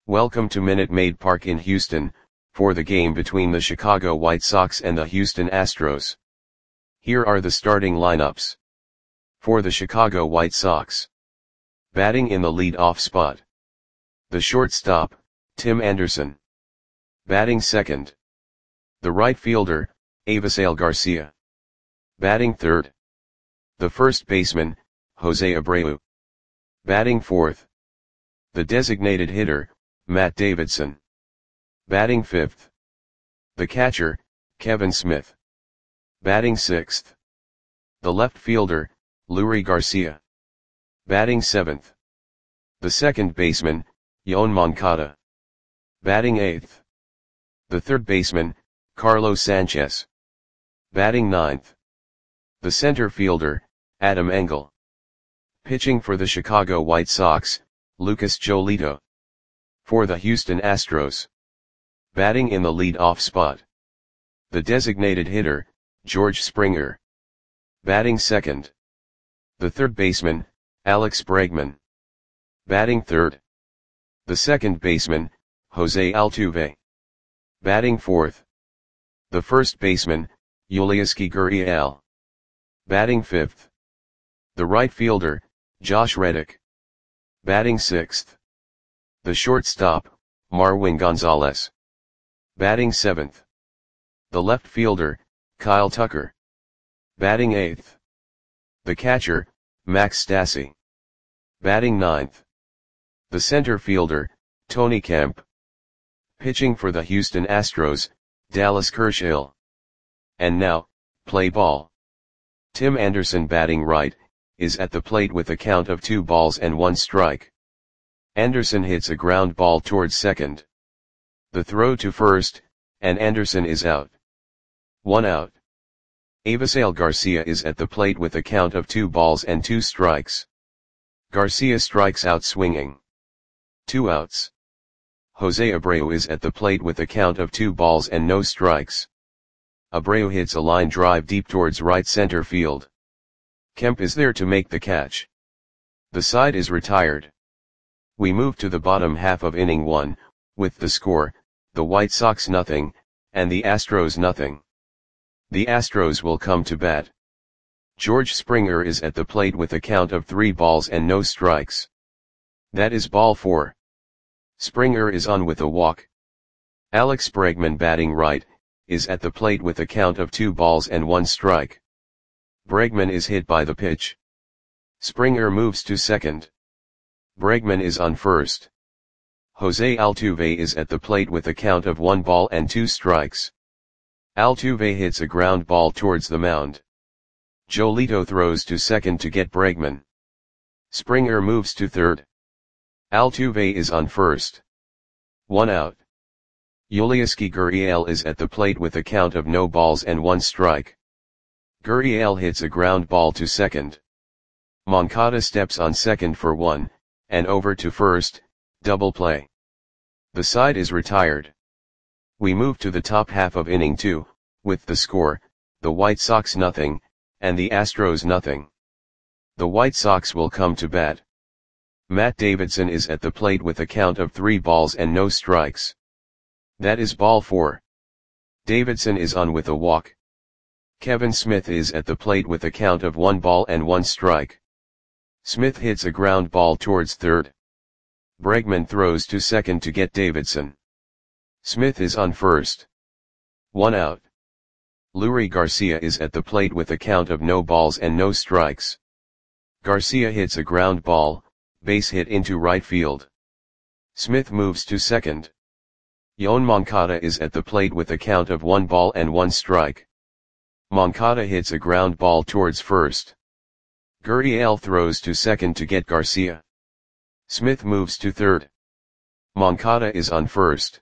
Welcome to Minute Maid Park in Houston, for the game between the Chicago White Sox and the Houston Astros. Here are the starting lineups. For the Chicago White Sox. Batting in the lead-off spot. The shortstop, Tim Anderson. Batting second. The right fielder, Avisail Garcia. Batting third. The first baseman, Jose Abreu. Batting fourth. The designated hitter, Matt Davidson. Batting fifth. The catcher, Kevin Smith. Batting sixth. The left fielder, Leury Garcia. Batting seventh. The second baseman, Yoan Moncada. Batting eighth. The third baseman, Carlos Sanchez. Batting ninth. The center fielder, Adam Engel. Pitching for the Chicago White Sox, Lucas Giolito. For the Houston Astros. Batting in the lead-off spot. The designated hitter, George Springer. Batting second. The third baseman, Alex Bregman. Batting third. The second baseman, Jose Altuve. Batting fourth. The first baseman, Yulieski Gurriel. Batting fifth. The right fielder, Josh Reddick. Batting sixth. The shortstop, Marwin Gonzalez. Batting seventh. The left fielder, Kyle Tucker. Batting eighth. The catcher, Max Stassi. Batting ninth. The center fielder, Tony Kemp. Pitching for the Houston Astros, Dallas Kershaw. And now, play ball. Tim Anderson batting right, is at the plate with a count of 2 balls and 1 strike. Anderson hits a ground ball towards second. The throw to first, and Anderson is out. 1 out. Avisail Garcia is at the plate with a count of 2 balls and 2 strikes. Garcia strikes out swinging. 2 outs. Jose Abreu is at the plate with a count of 2 balls and no strikes. Abreu hits a line drive deep towards right center field. Kemp is there to make the catch. The side is retired. We move to the bottom half of inning 1, with the score, the White Sox 0, and the Astros 0. The Astros will come to bat. George Springer is at the plate with a count of 3 balls and no strikes. That is ball 4. Springer is on with a walk. Alex Bregman batting right, is at the plate with a count of 2 balls and 1 strike. Bregman is hit by the pitch. Springer moves to second. Bregman is on first. Jose Altuve is at the plate with a count of 1 ball and 2 strikes. Altuve hits a ground ball towards the mound. Giolito throws to second to get Bregman. Springer moves to third. Altuve is on first. 1 out. Yulieski Gurriel is at the plate with a count of no balls and 1 strike. Gurriel hits a ground ball to second. Moncada steps on second for 1, and over to first, double play. The side is retired. We move to the top half of inning 2, with the score, the White Sox 0, and the Astros 0. The White Sox will come to bat. Matt Davidson is at the plate with a count of 3 balls and no strikes. That is ball 4. Davidson is on with a walk. Kevin Smith is at the plate with a count of 1 ball and 1 strike. Smith hits a ground ball towards third. Bregman throws to second to get Davidson. Smith is on first. 1 out. Leury Garcia is at the plate with a count of no balls and no strikes. Garcia hits a ground ball, base hit into right field. Smith moves to second. Yoan Moncada is at the plate with a count of 1 ball and 1 strike. Moncada hits a ground ball towards first. Gurriel throws to second to get Garcia. Smith moves to third. Moncada is on first.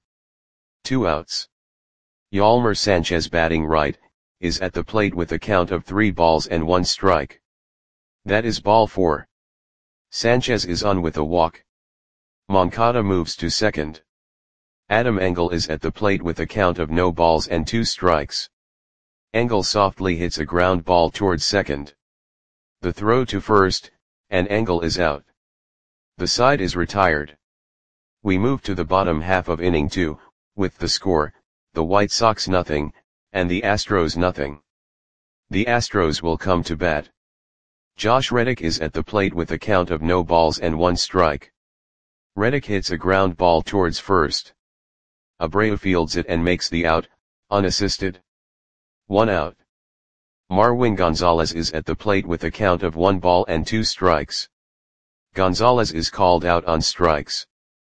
2 outs. Yolmer Sanchez batting right, is at the plate with a count of 3 balls and 1 strike. That is ball 4. Sanchez is on with a walk. Moncada moves to second. Adam Engel is at the plate with a count of no balls and 2 strikes. Engel softly hits a ground ball towards second. The throw to first, and Engel is out. The side is retired. We move to the bottom half of inning 2, with the score, the White Sox nothing, and the Astros nothing. The Astros will come to bat. Josh Reddick is at the plate with a count of no balls and 1 strike. Reddick hits a ground ball towards first. Abreu fields it and makes the out, unassisted. 1 out. Marwin Gonzalez is at the plate with a count of 1 ball and 2 strikes. Gonzalez is called out on strikes.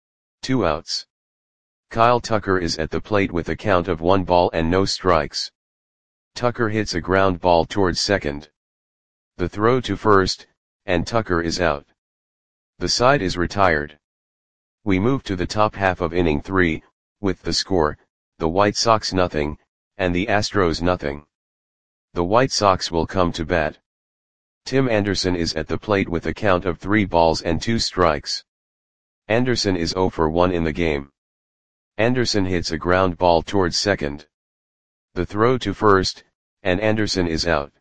2 outs. Kyle Tucker is at the plate with a count of 1 ball and no strikes. Tucker hits a ground ball towards second. The throw to first, and Tucker is out. The side is retired. We move to the top half of inning 3, with the score, the White Sox nothing, and the Astros nothing. The White Sox will come to bat. Tim Anderson is at the plate with a count of 3 balls and 2 strikes. Anderson is 0 for 1 in the game. Anderson hits a ground ball towards second. The throw to first, and Anderson is out.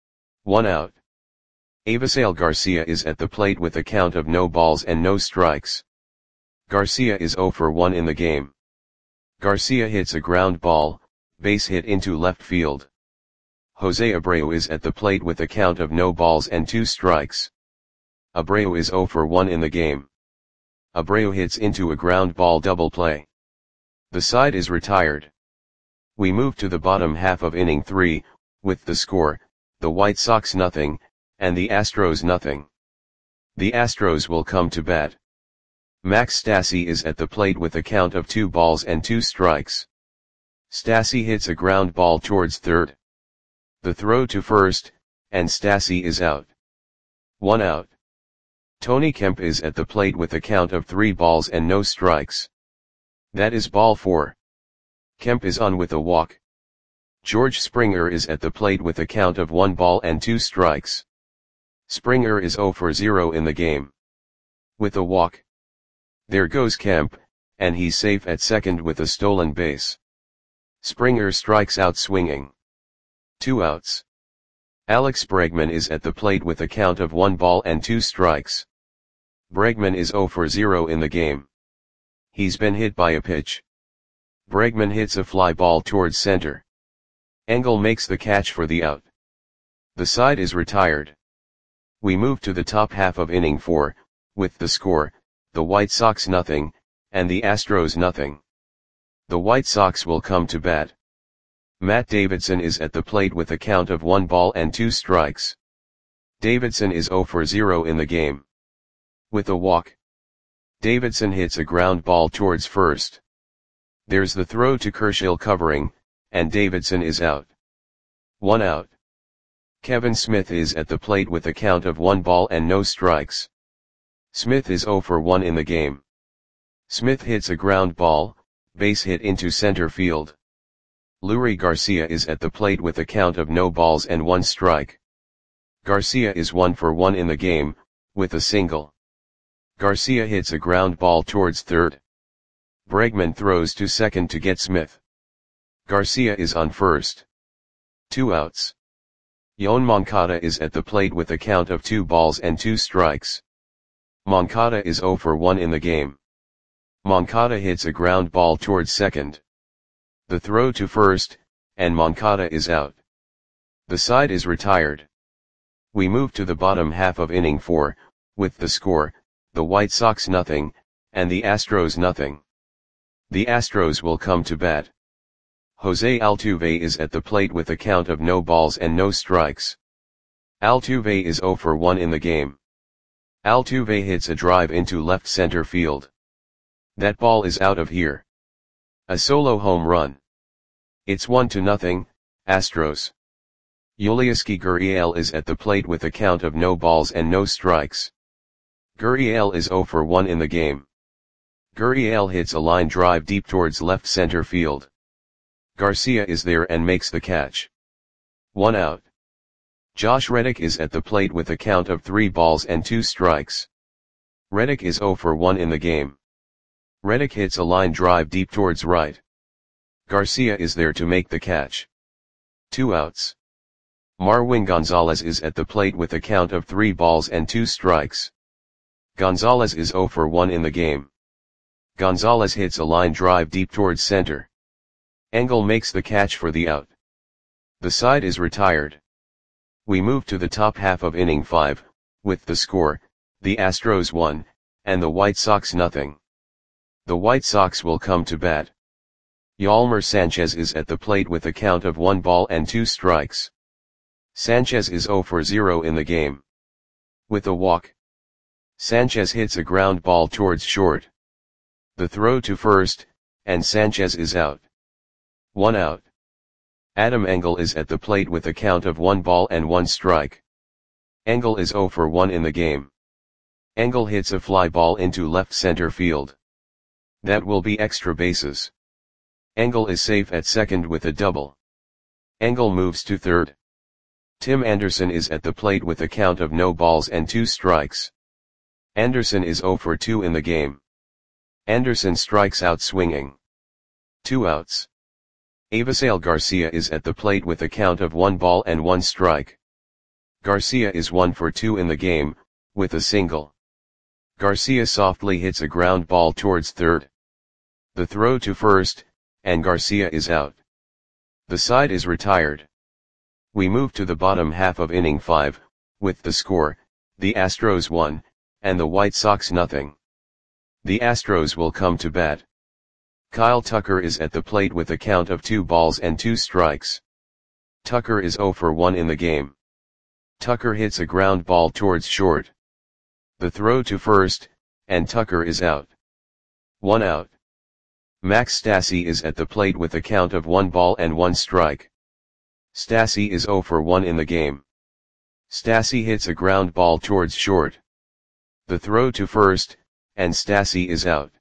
1 out. Avisail Garcia is at the plate with a count of no balls and no strikes. Garcia is 0 for 1 in the game. Garcia hits a ground ball, base hit into left field. Jose Abreu is at the plate with a count of no balls and 2 strikes. Abreu is 0 for 1 in the game. Abreu hits into a ground ball double play. The side is retired. We move to the bottom half of inning 3, with the score, the White Sox nothing, and the Astros nothing. The Astros will come to bat. Max Stassi is at the plate with a count of 2 balls and 2 strikes. Stassi hits a ground ball towards third. The throw to first, and Stassi is out. 1 out. Tony Kemp is at the plate with a count of 3 balls and no strikes. That is ball 4. Kemp is on with a walk. George Springer is at the plate with a count of 1 ball and 2 strikes. Springer is 0 for 0 in the game. With a walk. There goes Kemp, and he's safe at second with a stolen base. Springer strikes out swinging. 2 outs. Alex Bregman is at the plate with a count of 1 ball and 2 strikes. Bregman is 0 for 0 in the game. He's been hit by a pitch. Bregman hits a fly ball towards center. Engel makes the catch for the out. The side is retired. We move to the top half of inning 4, with the score, the White Sox nothing, and the Astros nothing. The White Sox will come to bat. Matt Davidson is at the plate with a count of 1 ball and 2 strikes. Davidson is 0 for 0 in the game. With a walk. Davidson hits a ground ball towards first. There's the throw to Kershill covering, and Davidson is out. 1 out. Kevin Smith is at the plate with a count of 1 ball and no strikes. Smith is 0 for 1 in the game. Smith hits a ground ball, base hit into center field. Leury Garcia is at the plate with a count of no balls and 1 strike. Garcia is 1 for 1 in the game, with a single. Garcia hits a ground ball towards third. Bregman throws to second to get Smith. Garcia is on first. 2 outs. Yoan Moncada is at the plate with a count of 2 balls and 2 strikes. Moncada is 0 for 1 in the game. Moncada hits a ground ball towards second. The throw to first, and Moncada is out. The side is retired. We move to the bottom half of inning 4, with the score, the White Sox nothing, and the Astros nothing. The Astros will come to bat. Jose Altuve is at the plate with a count of no balls and no strikes. Altuve is 0 for 1 in the game. Altuve hits a drive into left center field. That ball is out of here. A solo home run. It's 1-0, Astros. Yulieski Gurriel is at the plate with a count of no balls and no strikes. Gurriel is 0 for 1 in the game. Gurriel hits a line drive deep towards left center field. Garcia is there and makes the catch. 1 out. Josh Reddick is at the plate with a count of 3 balls and 2 strikes. Reddick is 0 for 1 in the game. Reddick hits a line drive deep towards right. Garcia is there to make the catch. 2 outs. Marwin Gonzalez is at the plate with a count of 3 balls and 2 strikes. Gonzalez is 0 for 1 in the game. Gonzalez hits a line drive deep towards center. Engel makes the catch for the out. The side is retired. We move to the top half of inning 5, with the score, the Astros 1, and the White Sox nothing. The White Sox will come to bat. Yolmer Sanchez is at the plate with a count of 1 ball and 2 strikes. Sanchez is 0 for 0 in the game. With a walk, Sanchez hits a ground ball towards short. The throw to first, and Sanchez is out. 1 out. Adam Engel is at the plate with a count of 1 ball and 1 strike. Engel is 0 for 1 in the game. Engel hits a fly ball into left center field. That will be extra bases. Engel is safe at second with a double. Engel moves to third. Tim Anderson is at the plate with a count of no balls and 2 strikes. Anderson is 0 for 2 in the game. Anderson strikes out swinging. 2 outs. Avisail Garcia is at the plate with a count of 1 ball and 1 strike. Garcia is 1 for 2 in the game, with a single. Garcia softly hits a ground ball towards third. The throw to first, and Garcia is out. The side is retired. We move to the bottom half of inning 5, with the score, the Astros 1, and the White Sox nothing. The Astros will come to bat. Kyle Tucker is at the plate with a count of 2 balls and 2 strikes. Tucker is 0 for 1 in the game. Tucker hits a ground ball towards short. The throw to first, and Tucker is out. 1 out. Max Stassi is at the plate with a count of 1 ball and 1 strike. Stassi is 0 for 1 in the game. Stassi hits a ground ball towards short. The throw to first, and Stassi is out.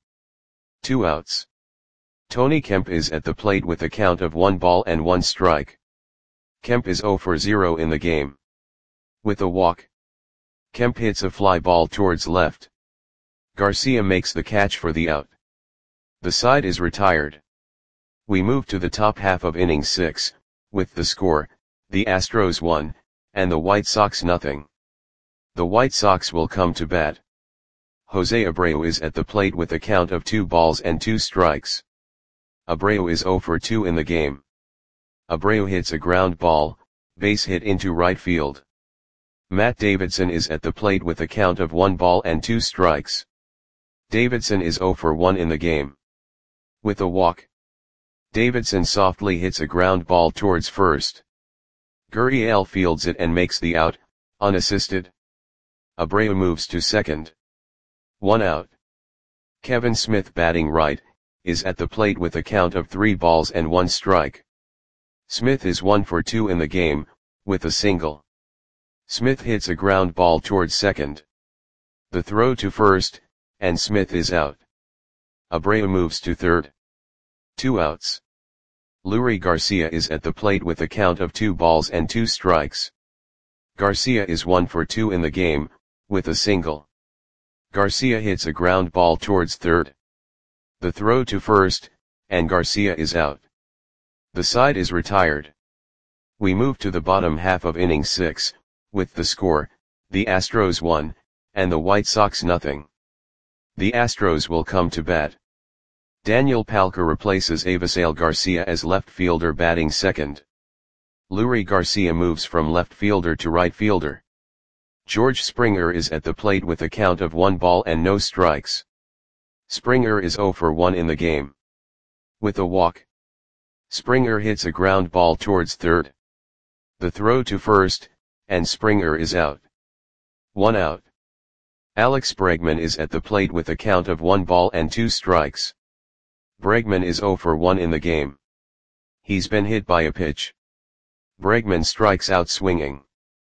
2 outs. Tony Kemp is at the plate with a count of 1 ball and 1 strike. Kemp is 0 for 0 in the game. With a walk, Kemp hits a fly ball towards left. Garcia makes the catch for the out. The side is retired. We move to the top half of inning 6, with the score, the Astros 1, and the White Sox nothing. The White Sox will come to bat. Jose Abreu is at the plate with a count of 2 balls and 2 strikes. Abreu is 0 for 2 in the game. Abreu hits a ground ball, base hit into right field. Matt Davidson is at the plate with a count of 1 ball and 2 strikes. Davidson is 0 for 1 in the game. With a walk, Davidson softly hits a ground ball towards first. Gurriel fields it and makes the out, unassisted. Abreu moves to second. 1 out. Kevin Smith, batting right, is at the plate with a count of 3 balls and 1 strike. Smith is 1 for 2 in the game, with a single. Smith hits a ground ball towards second. The throw to first, and Smith is out. Abreu moves to third. 2 outs. Leury Garcia is at the plate with a count of 2 balls and 2 strikes. Garcia is 1 for 2 in the game, with a single. Garcia hits a ground ball towards third. The throw to first, and Garcia is out. The side is retired. We move to the bottom half of inning 6, with the score, the Astros 1, and the White Sox nothing. The Astros will come to bat. Daniel Palka replaces Avisail Garcia as left fielder, batting second. Leury Garcia moves from left fielder to right fielder. George Springer is at the plate with a count of 1 ball and no strikes. Springer is 0 for 1 in the game. With a walk, Springer hits a ground ball towards third. The throw to first, and Springer is out. 1 out. Alex Bregman is at the plate with a count of 1 ball and 2 strikes. Bregman is 0 for 1 in the game. He's been hit by a pitch. Bregman strikes out swinging.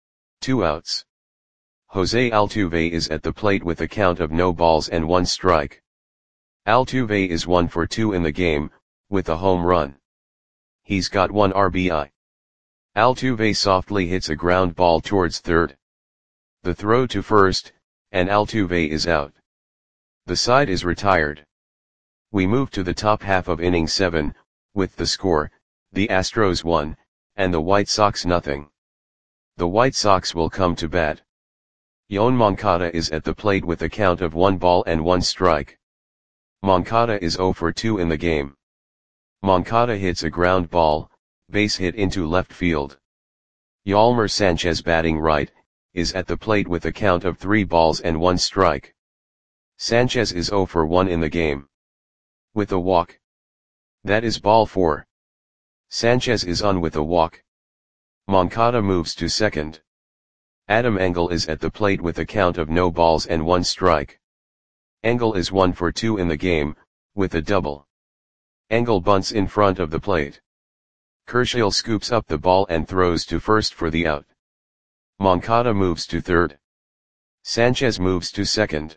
2 outs. Jose Altuve is at the plate with a count of no balls and 1 strike. Altuve is 1 for 2 in the game, with a home run. He's got 1 RBI. Altuve softly hits a ground ball towards third. The throw to first, and Altuve is out. The side is retired. We move to the top half of inning 7, with the score, the Astros 1, and the White Sox nothing. The White Sox will come to bat. Yoan Moncada is at the plate with a count of 1 ball and 1 strike. Moncada is 0 for 2 in the game. Moncada hits a ground ball, base hit into left field. Yolmer Sanchez batting right, is at the plate with a count of 3 balls and 1 strike. Sanchez is 0 for 1 in the game. With a walk. That is ball 4. Sanchez is on with a walk. Moncada moves to second. Adam Engel is at the plate with a count of no balls and 1 strike. Engel is 1 for 2 in the game, with a double. Engel bunts in front of the plate. Kershiel scoops up the ball and throws to first for the out. Moncada moves to third. Sanchez moves to second.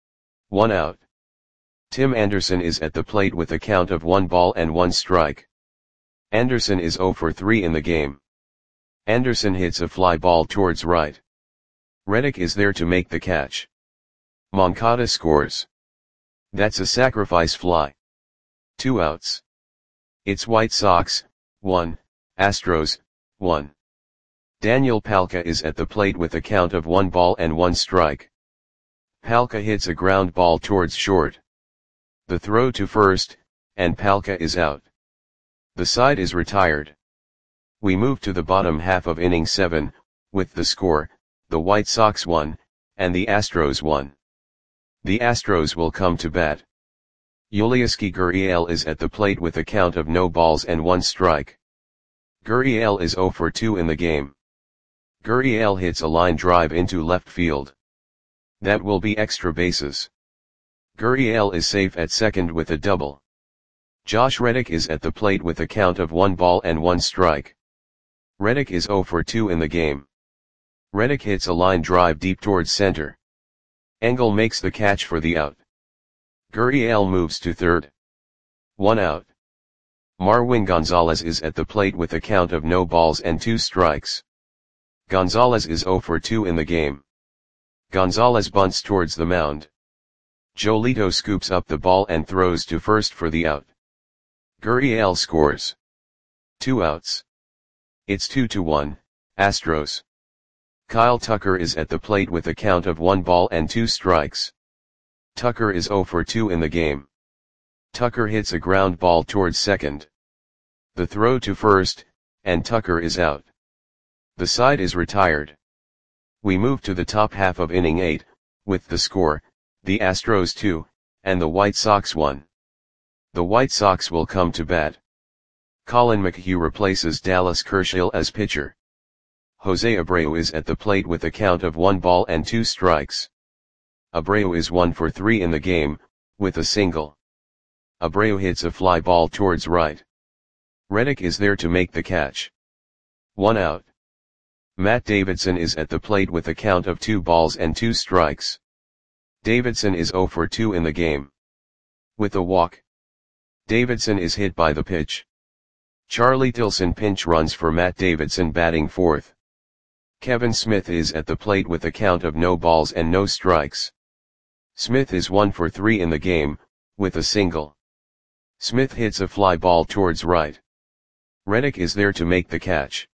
1 out. Tim Anderson is at the plate with a count of 1 ball and 1 strike. Anderson is 0 for 3 in the game. Anderson hits a fly ball towards right. Reddick is there to make the catch. Moncada scores. That's a sacrifice fly. 2 outs. It's White Sox, 1, Astros, 1. Daniel Palka is at the plate with a count of 1 ball and 1 strike. Palka hits a ground ball towards short. The throw to first, and Palka is out. The side is retired. We move to the bottom half of inning 7, with the score, the White Sox 1, and the Astros 1. The Astros will come to bat. Yulieski Gurriel is at the plate with a count of no balls and 1 strike. Gurriel is 0 for 2 in the game. Gurriel hits a line drive into left field. That will be extra bases. Gurriel is safe at second with a double. Josh Reddick is at the plate with a count of 1 ball and 1 strike. Reddick is 0 for 2 in the game. Reddick hits a line drive deep towards center. Engel makes the catch for the out. Gurriel moves to third. 1 out. Marwin Gonzalez is at the plate with a count of no balls and 2 strikes. Gonzalez is 0 for 2 in the game. Gonzalez bunts towards the mound. Jolito scoops up the ball and throws to first for the out. Gurriel scores. 2 outs. It's 2-1, Astros. Kyle Tucker is at the plate with a count of 1 ball and 2 strikes. Tucker is 0 for 2 in the game. Tucker hits a ground ball towards second. The throw to first, and Tucker is out. The side is retired. We move to the top half of inning 8, with the score, the Astros 2, and the White Sox 1. The White Sox will come to bat. Colin McHugh replaces Dallas Kershiel as pitcher. Jose Abreu is at the plate with a count of 1 ball and 2 strikes. Abreu is 1 for 3 in the game, with a single. Abreu hits a fly ball towards right. Reddick is there to make the catch. 1 out. Matt Davidson is at the plate with a count of 2 balls and 2 strikes. Davidson is 0 for 2 in the game. With a walk. Davidson is hit by the pitch. Charlie Tilson pinch runs for Matt Davidson batting fourth. Kevin Smith is at the plate with a count of no balls and no strikes. Smith is 1 for 3 in the game, with a single. Smith hits a fly ball towards right. Reddick is there to make the catch.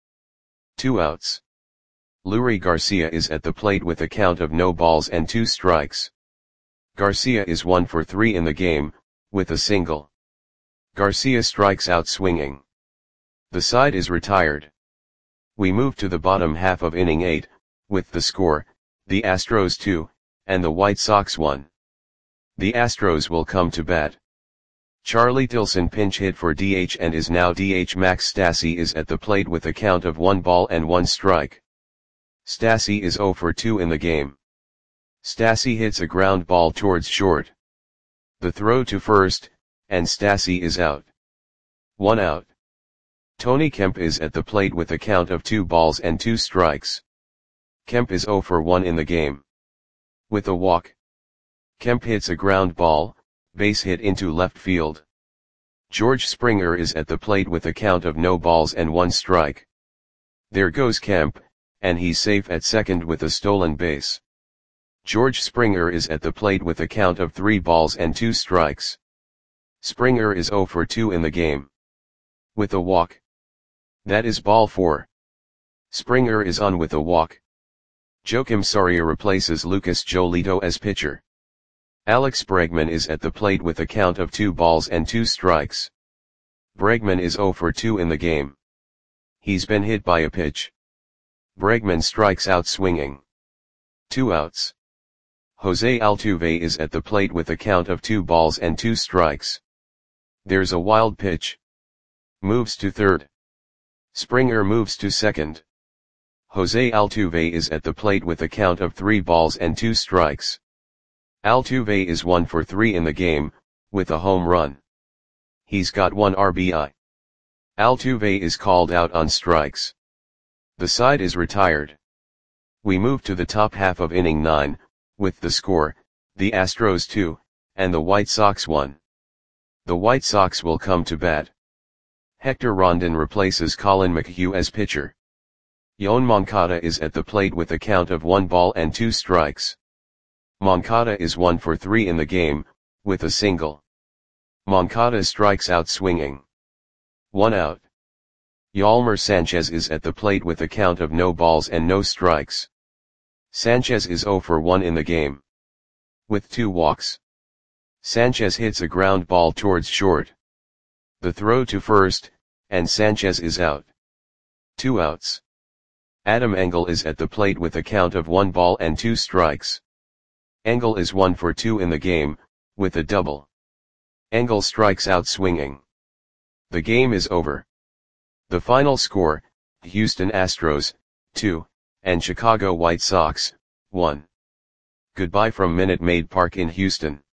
2 outs. Lurie Garcia is at the plate with a count of no balls and 2 strikes. Garcia is 1 for 3 in the game, with a single. Garcia strikes out swinging. The side is retired. We move to the bottom half of inning 8, with the score, the Astros 2, and the White Sox 1. The Astros will come to bat. Charlie Tilson pinch hit for DH and is now DH. Max Stassi is at the plate with a count of 1 ball and 1 strike. Stassi is 0 for 2 in the game. Stassi hits a ground ball towards short. The throw to first, and Stassi is out. 1 out. Tony Kemp is at the plate with a count of 2 balls and 2 strikes. Kemp is 0 for 1 in the game. With a walk. Kemp hits a ground ball, base hit into left field. George Springer is at the plate with a count of no balls and 1 strike. There goes Kemp, and he's safe at second with a stolen base. George Springer is at the plate with a count of 3 balls and 2 strikes. Springer is 0 for 2 in the game. With a walk. That is ball 4. Springer is on with a walk. Joakim Soria replaces Lucas Jolito as pitcher. Alex Bregman is at the plate with a count of 2 balls and 2 strikes. Bregman is 0 for 2 in the game. He's been hit by a pitch. Bregman strikes out swinging. 2 outs. Jose Altuve is at the plate with a count of 2 balls and 2 strikes. There's a wild pitch. Moves to third. Springer moves to second. Jose Altuve is at the plate with a count of 3 balls and 2 strikes. Altuve is 1 for 3 in the game, with a home run. He's got 1 RBI. Altuve is called out on strikes. The side is retired. We move to the top half of inning 9, with the score, the Astros 2, and the White Sox 1. The White Sox will come to bat. Hector Rondon replaces Colin McHugh as pitcher. Yoan Moncada is at the plate with a count of 1 ball and 2 strikes. Moncada is 1 for 3 in the game, with a single. Moncada strikes out swinging. 1 out. Yolmer Sanchez is at the plate with a count of no balls and no strikes. Sanchez is 0 for 1 in the game. With 2 walks. Sanchez hits a ground ball towards short. The throw to first, and Sanchez is out. 2 outs. Adam Engel is at the plate with a count of 1 ball and 2 strikes. Engel is 1 for 2 in the game, with a double. Engel strikes out swinging. The game is over. The final score, Houston Astros, 2, and Chicago White Sox, 1. Goodbye from Minute Maid Park in Houston.